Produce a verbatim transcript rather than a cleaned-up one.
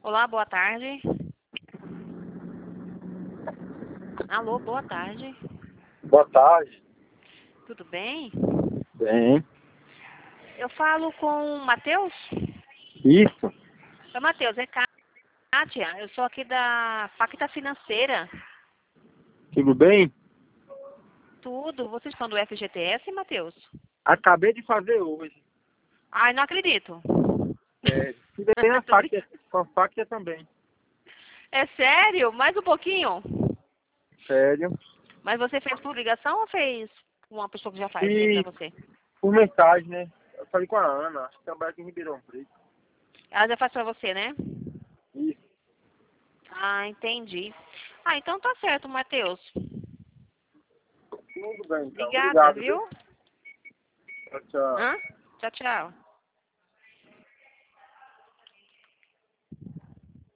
Olá, boa tarde. Alô, boa tarde. Boa tarde. Tudo bem? Bem. Eu falo com o Matheus? Isso. Oi, Matheus, é Kátia. Eu sou aqui da Pacta Financeira. Tudo bem? Tudo. Vocês estão do F G T S, Matheus? Acabei de fazer hoje. Ai, não acredito. É, tirei a Tô faca, brincando. com a faca também. É sério? Mais um pouquinho? Sério. Mas você fez por ligação ou fez com uma pessoa que já faz aí pra E você? por mensagem, né? Eu falei com a Ana, acho que trabalha aqui em Ribeirão Preto. Ela já faz pra você, né? Isso. Ah, entendi. Ah, então tá certo, Matheus. Tudo bem, então. Obrigada, Obrigado, viu? viu? Tchau, tchau. Hã? Tchau, tchau.